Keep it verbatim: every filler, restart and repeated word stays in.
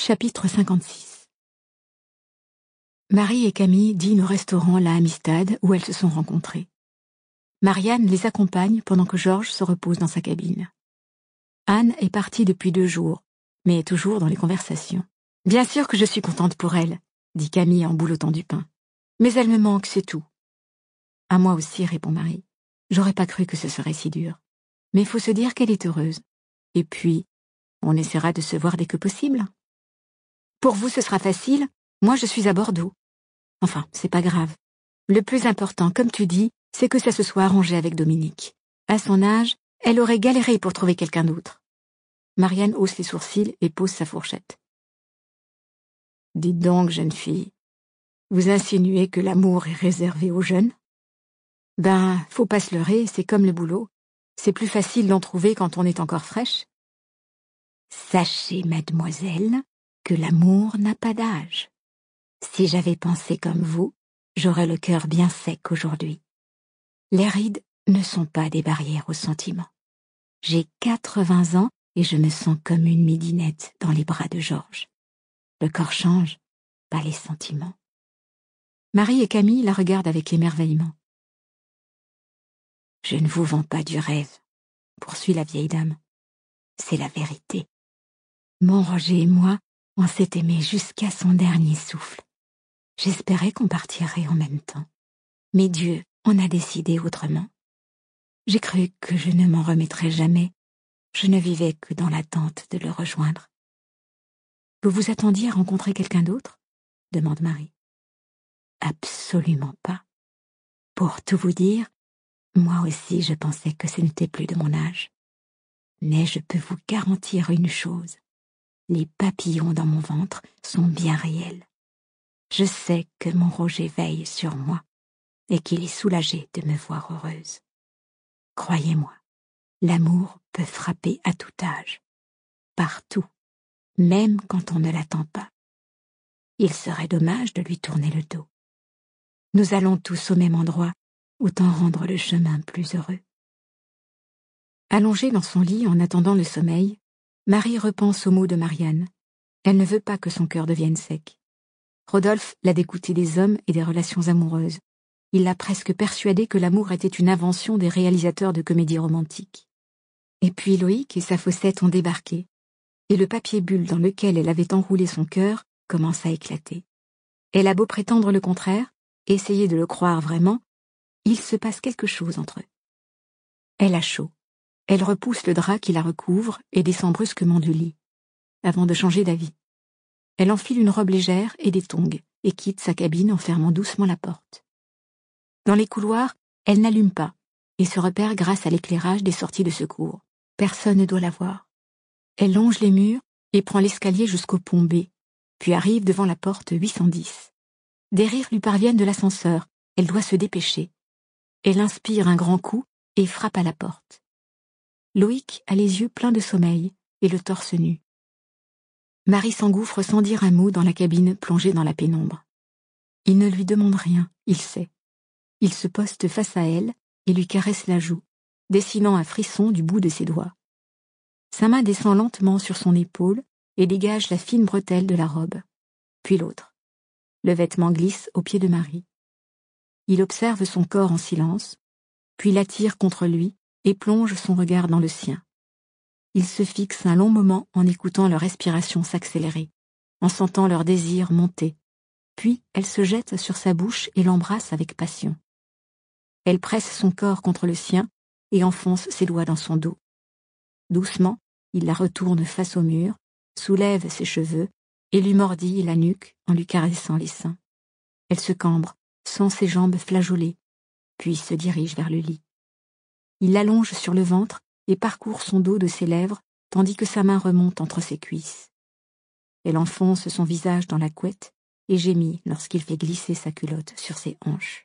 Chapitre cinquante-six. Marie et Camille dînent au restaurant La Amistad où elles se sont rencontrées. Marianne les accompagne pendant que Georges se repose dans sa cabine. Anne est partie depuis deux jours, mais est toujours dans les conversations. « Bien sûr que je suis contente pour elle, » dit Camille en boulottant du pain. « Mais elle me manque, c'est tout. »« À moi aussi, » répond Marie. « J'aurais pas cru que ce serait si dur. Mais il faut se dire qu'elle est heureuse. Et puis, on essaiera de se voir dès que possible. » Pour vous, ce sera facile. Moi, je suis à Bordeaux. Enfin, c'est pas grave. Le plus important, comme tu dis, c'est que ça se soit arrangé avec Dominique. À son âge, elle aurait galéré pour trouver quelqu'un d'autre. Marianne hausse les sourcils et pose sa fourchette. Dites donc, jeune fille, vous insinuez que l'amour est réservé aux jeunes? Ben, faut pas se leurrer, c'est comme le boulot. C'est plus facile d'en trouver quand on est encore fraîche. Sachez, mademoiselle, que l'amour n'a pas d'âge. Si j'avais pensé comme vous, j'aurais le cœur bien sec aujourd'hui. Les rides ne sont pas des barrières aux sentiments. J'ai quatre-vingts ans et je me sens comme une midinette dans les bras de Georges. Le corps change, pas les sentiments. Marie et Camille la regardent avec émerveillement. Je ne vous vends pas du rêve, poursuit la vieille dame. C'est la vérité. Mon Roger et moi, on s'est aimés jusqu'à son dernier souffle. J'espérais qu'on partirait en même temps. Mais Dieu en a décidé autrement. J'ai cru que je ne m'en remettrais jamais. Je ne vivais que dans l'attente de le rejoindre. Vous vous attendiez à rencontrer quelqu'un d'autre? Demande Marie. Absolument pas. Pour tout vous dire, moi aussi je pensais que ce n'était plus de mon âge. Mais je peux vous garantir une chose. Les papillons dans mon ventre sont bien réels. Je sais que mon Roger veille sur moi et qu'il est soulagé de me voir heureuse. Croyez-moi, l'amour peut frapper à tout âge, partout, même quand on ne l'attend pas. Il serait dommage de lui tourner le dos. Nous allons tous au même endroit, autant rendre le chemin plus heureux. Allongée dans son lit en attendant le sommeil, Marie repense aux mots de Marianne. Elle ne veut pas que son cœur devienne sec. Rodolphe l'a dégoûté des hommes et des relations amoureuses. Il l'a presque persuadé que l'amour était une invention des réalisateurs de comédies romantiques. Et puis Loïc et sa Fossette ont débarqué, et le papier bulle dans lequel elle avait enroulé son cœur commence à éclater. Elle a beau prétendre le contraire, essayer de le croire vraiment, il se passe quelque chose entre eux. Elle a chaud. Elle repousse le drap qui la recouvre et descend brusquement du lit, avant de changer d'avis. Elle enfile une robe légère et des tongs, et quitte sa cabine en fermant doucement la porte. Dans les couloirs, elle n'allume pas, et se repère grâce à l'éclairage des sorties de secours. Personne ne doit la voir. Elle longe les murs et prend l'escalier jusqu'au pont B, puis arrive devant la porte huit cent dix. Des rires lui parviennent de l'ascenseur, elle doit se dépêcher. Elle inspire un grand coup et frappe à la porte. Loïc a les yeux pleins de sommeil et le torse nu. Marie s'engouffre sans dire un mot dans la cabine plongée dans la pénombre. Il ne lui demande rien, il sait. Il se poste face à elle et lui caresse la joue, dessinant un frisson du bout de ses doigts. Sa main descend lentement sur son épaule et dégage la fine bretelle de la robe. Puis l'autre. Le vêtement glisse aux pieds de Marie. Il observe son corps en silence, puis l'attire contre lui et plonge son regard dans le sien. Il se fixe un long moment en écoutant leur respiration s'accélérer, en sentant leur désir monter. Puis elle se jette sur sa bouche et l'embrasse avec passion. Elle presse son corps contre le sien et enfonce ses doigts dans son dos. Doucement, il la retourne face au mur, soulève ses cheveux et lui mordille la nuque en lui caressant les seins. Elle se cambre, sent ses jambes flageoler, puis se dirige vers le lit. Il l'allonge sur le ventre et parcourt son dos de ses lèvres, tandis que sa main remonte entre ses cuisses. Elle enfonce son visage dans la couette et gémit lorsqu'il fait glisser sa culotte sur ses hanches.